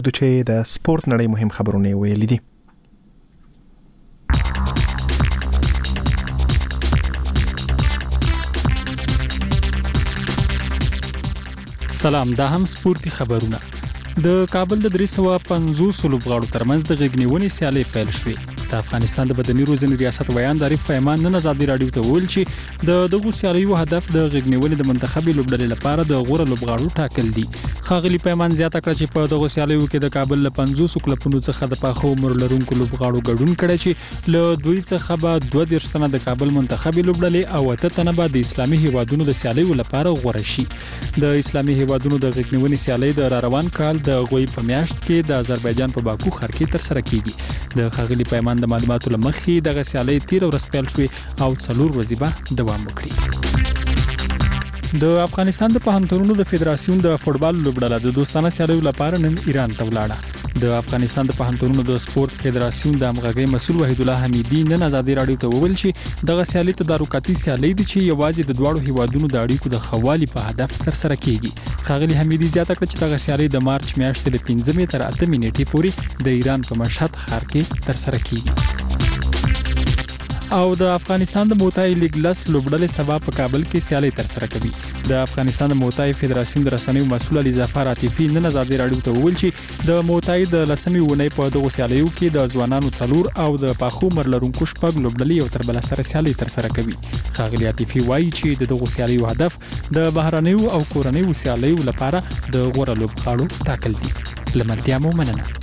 چې د سپورت نړۍ مهم خبرونه ویلي دي. سلام، دا هم سپورتي خبرونه. د کابل د 350 لوبغاړو ترمنځ د غږنیونې سیالي پیل شوې. د افغانستان د بدني روزنې ریاست ویان عارف پیمان نن ازادي رادیو ته ویل چې د دغه سیالیو هدف د غږنیونې د منتخبي لوبډلې لپاره د غوړه لوبغاړو ټاکل دي. خاغلی پیمان زیاته کړ چې په دغه سیالیو کې د کابل له 50 کلبونو څخه د پاخو عمر لرونکو لوبغاړو ګډون کړي چې له دوی څخه به 22 تنه د کابل منتخبي لوبډلې او 8 تنه به د اسلامي هیوادونو د سیالیو لپاره غوړه شي. د اسلامي هیوادونو د غږنیونې سیالي د روان کال د غوي په میاشت کې د آذربایجان په باکو ښار کې تر سره کیږي. د خاغلی پیمان د معلوماتو لمخې دغه سیالي 13 ورځې پیل شوې او 4 ورځې به دوام وکړي. د افغانستان د پوهنتونونو د فدراسیون د فوټبال لوبډله د دوستانه سیالیو لپاره نن ایران ته ولاړه. د افغانستان د پوهنتونونو د سپورت فدراسیون د همغږي مسؤل وحید الله حمیدی نن ازادي رادیو ته وویل چې دغه سیالي تدارکاتي سیالي دي چې یوازې د دواړو هیوادونو د اړیکو د خوالي په هدف تر سره کیږي. خاغلی حمیدی زیاته کړ چې دغه سیالي د مارچ میاشتې له 15 تر 8 نیټې پورې د ایران په مشهد ښار کې تر سره کیږي. او د افغانستان د موتای لیګ لس لوبډلې سبا په کابل کې سیالي تر سره کوي. د افغانستان د موتای فدراسیون د رسنیو مسؤل علي ظفر عاطفي نن ازادي رادیو ته وویل چې د موتای د لسمې ونې په دغه سیالیو کې د ځوانانو څلور او د پاخو عمر لرونکو شپږ لوبډلې یو تر بل سره سیالي تر سره کوي. خاغلی عاطفي وایي چې د دغه سیالیو هدف د بهرنیو او کورنیو سیالیو لپاره د غوړه لوبغاړو ټاکل دي. لمنتیا مو مننه.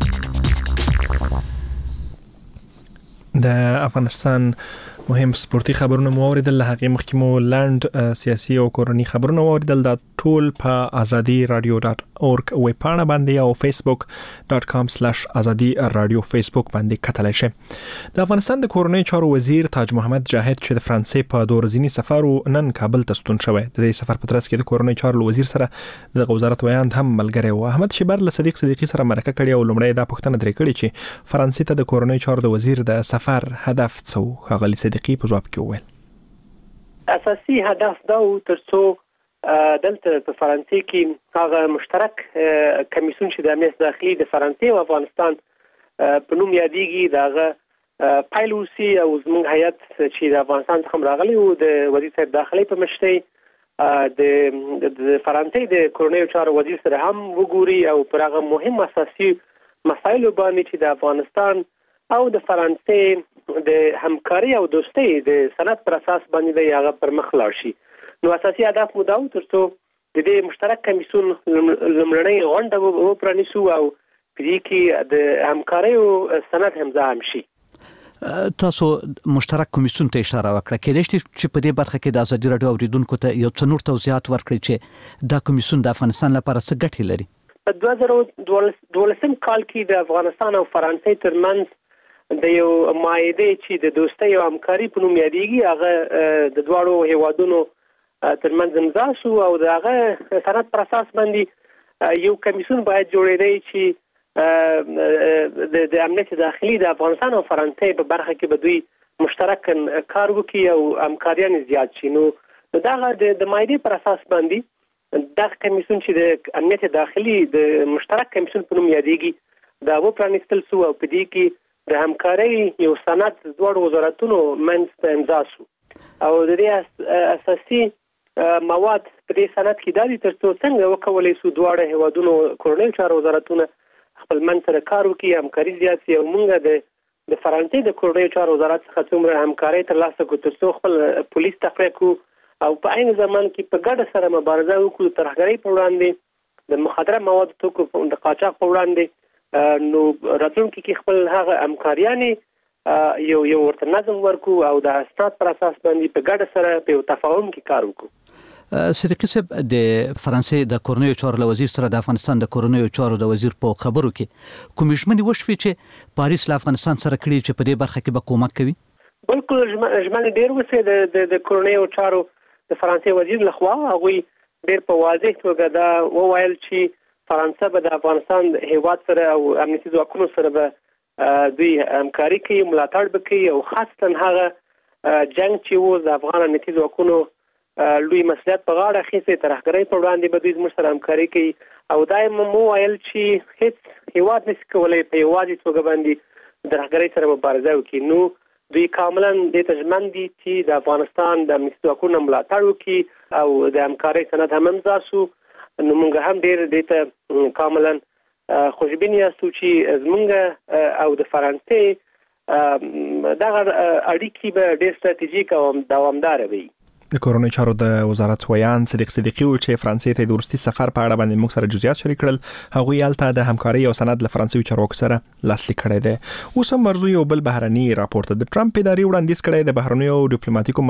د افغانستان مهم سپورتي خبرونه مو اوریدل. له هغې مخکې مو لاند سیاسي او کورني خبرونه اوریدل. دا ټول په azadi.radio.org ویب پاڼه باندې او facebook.com/azadi radio فیسبوک باندې کتلای شئ. د افغانستان د کورنۍ چارو وزیر تاج محمد جاهد چې د فرانسې په 2 ورځني سفر نن کابل ته ستون شوی. د دې سفر په ترڅ کې د کورنۍ چارو وزیر سره د وزارت ویاند هم ملګری و. احمد شیبر له صدیق صدیقی سره مرکه کړې او لومړی دا پوښتنه درې کړې چې فرانسې ته د کورنۍ چارو د وزیر د سفر هدف څه و. خاغلی صدیقی په جواب کې وویل اساسي هدف دا و ترڅو دلته په فرانسې کې هغه مشترک کمیسیون چې د امنیت داخلي د فرانسې او افغانستان په نوم یادېږي دغه پایل وسی او زموږ هیئت چې د افغانستان څخه راغلی او د وزیر صاحب داخلي په مشرۍ د فرانسې د کورنیو چارو وزیر سره هم وګوري او پر هغه مهم اساسي مسایلو باندې چې د افغانستان او د فرانسې د همکاري او دوستۍ د سند پر اساس باندې هغه پر مخ لاړ شي. نو اساسي هدف مو دا و ترڅو د دې مشترک کمیسیون لومړنۍ غونډه وپرانیسو او په دې کې د همکاري او سند امضا هم شي. تاسو مشترک کمیسیون ته اشاره وکړه. کېدای شي چې په دې برخه کې د ازادي رادیو اوریدونکو ته یو څه نور توضیحات ورکړي چې دا کمیسیون د افغانستان لپاره څه ګټې لري. په 2012 کال کې د افغانستان او فرانسې ترمنځ د یو معاهده چې د دوستۍ او همکاري په نوم یادېږي هغه د دواړو هیوادونو ترمنځ امضا شو او دغه سند پر اساس باندې یو کمیسیون باید جوړېدی چې د امنیت داخلي د افغانستان او فرانسې په برخه کې به دوی مشترک کار وکړي او همکاریان زیات شي. نو دغه د معاهدې پر اساس باندې دغه کمیسیون چې د امنیت داخلي د مشترک کمیسیون په نوم یادېږي دا وپرانیستل شو او په دې کې د همکارۍ یو سند دواړو وزارتونو منځ ته امضا شو او د دې اساسي مواد په دې سند کې د ترڅو څنګه وکولای شو دواړه هیوادونو کورنیو چارو وزارتونه خپل منځ سره کار وکړي همکاري زیات شي او موږ د فرانسې د کورنیو چارو وزارت څخه څومره همکاري ترلاسه کړو ترڅو خپل پولیس تقویه کړو او په عین زمان کې په ګډه سره مبارزه وکړو د ترهګرۍ په وړاندې د مخدره موادو توکو د قاچاق په وړاندې. نو راتلونکي کې خپل هغه همکاریانې یو ورته نظم ورکو او د اسناد پر اساس باندې په ګډه سره په تفاهم کې کار وکړو. صدیقی صاحب د فرانسې د کورنیو چارو وزیر سره د افغانستان د کورنیو چارو د وزیر په خبرو کې کوم ژمنې وشوي چې پاریس له افغانستان سره کړي چې په دې برخه کې به کومک کوي؟ بالکل ژمنې ډېر وشوي د کورنیو چارو د فرانسې وزیر لخوا. هغوی ډېر په واضح توګه دا وویل چې فرانسه به د افغانستان هیواد سره او امنیتي ځواکونو سره به دوی همکاري کوي ملاتړ به کوي او خاصتا هغه جنگ چې و د افغان امنیتي ځواکونو لوی مسؤلیت په غاړه اخیستی ترهګرۍ په وړاندې به دوی زموږ سره همکاري کوي او دایم مو ویل چې هیڅ هیواد نشي کولای په یوازې توګه باندې درغړی سره مبارزه وکړي. نو دوی کاملا د تجمن دي چې د افغانستان د مستقونو ملاتړ وکړي او د همکارۍ سند هم امضا شو. نو موږ هم ډېر د ته کاملا خوشبین یاستو چې زمونږ او د فرانسې دغه اړیکې به ډېر ستراتیژیک او دوامدار وي. د کورنۍ چارو د وزارت ویان صدیق صدیقي و چې فرانسې ته د ورستي سفر په اړه باندې موږ سره جزئیات شریک کړل. هغه یالته د همکاري او سند له فرانسوي چارواکو سره لاسلیک کړی دی. اوس هم مرزو یو بل بهرني راپورټ د ټرمپ ادارې وړاندیز کړی د بهرنیو ډیپلوماټیکو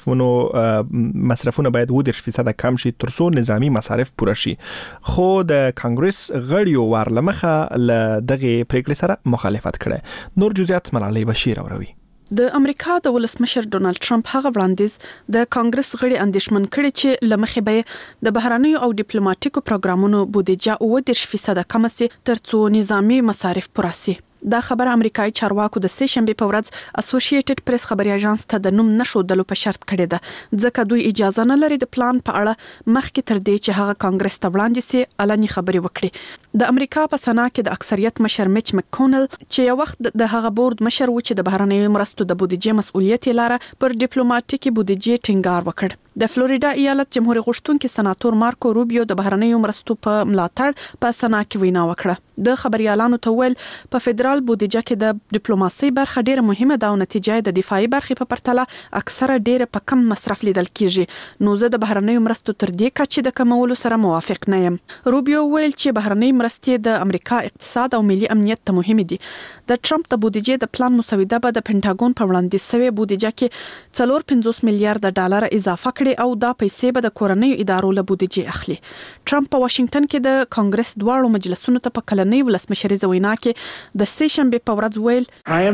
مصرفونه باید 2% کم شي ترڅو نظامی مصارف پوره شي. خو د کانګرس غړیو ورلمخه له دغه پریکړې سره مخالفت کړي. نور جزئیات ملالۍ بشیر اوروي. د امریکا د ولسمشر ډونالد ټرمپ هغه وړاندیز د کانګرس غړي اندېښمن کړي چې لمخې به د بهرنیو او ډیپلوماټیکو پروګرامونو بودیجه 2% کم شي ترڅو نظامی مصارف پوره شي. دا خبر امریکایي چارواکو د سه شنبه په ورځ اسوسییټډ پریس خبري اژانس ته د نوم نشودلو په شرط کړی ده ځکه دوی اجازه نه لري د پلان په اړه مخکې تر دې چې هغه کانګرس ته وړاندې سي علني خبري وکړي. د امریکا په سنا کې د اکثریت مشر میچ مکونل چې یو وخت د هغه بورډ مشر و چې د بهرنیو مرستو د بودیجې مسؤلیت لاره پر ډیپلوماټیکي بودیجې ټینګار وکړ. د فلوریدا ایالت جمهور غوښتونکي سناتور مارکو روبیو د بهرنیو مرستو په ملاتړ په سنا کې وینا وکړه. د خبريالانو ته ویل په فدرال بودیجه کې د ډیپلوماسي برخه ډیره مهمه ده او نتیجه د دفاعي برخې په پرتله اکثره ډیره په کم مصرف لیدل کیږي. نو زه د بهرنیو مرستو تر دې کچې د کمولو سره موافق نه یم. روبیو ویل چې بهرنۍ مرستې د امریکا اقتصاد او ملي امنیت ته مهمه دي. د ټرمپ د بودیجې د پلان مسوده به د پینټاګون په وړاندې شوی بودیجه کې 450 میلیارډ ډالر اضافه کړي او دا پیسې به د کورنیو ادارو له بودیجې اخلي. ټرمپ په واشنگټن کې د کانګرس دواړو مجلسونو ته په کلنۍ ولسمشریزه وینا کې د سه شنبه په ورځ ویل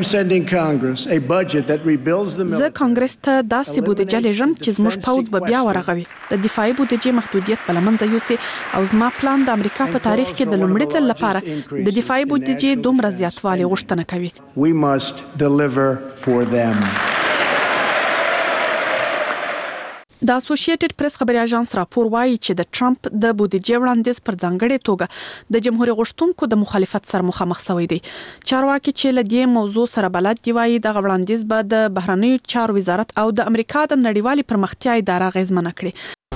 زه کانګرس ته داسې بودیجه لږم چې زموږ پاود به بیا ورغوي. د دفاعي بودیجې محدودیت په لمنځه یوسي او زما پلان د امریکا په تاریخ کې د لومړي ځل لپاره د دفاعي بودیجې دومره زیاتوالی غوښتنه کوي. We must deliver for them. د اسوسییټډ پریس خبري اژانس راپور وايي چې د ټرمپ د بودیجې وړاندیز پر ځانګړې توګه د جمهور غوښتونکو د مخالفت سره مخامخ شوی دی. چارواکي چې له دې موضوع سره بلد دی وايي د وړاندیز به د بهرنیو چارو وزارت او د امریکا د نړیوالي پرمختیا اداره غیزمنه کړي.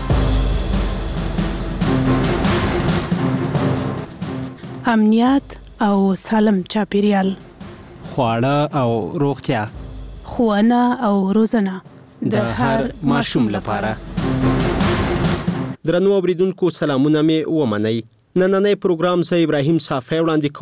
امنیت او سالم چاپیریال، خواړه او روغتیا، ښوونه او روزنه د هر ماشوم لپاره. درنو اوریدونکو سلامونه مې ومنئ. نننی پروګرام زه ابراهیم صافی وړاندې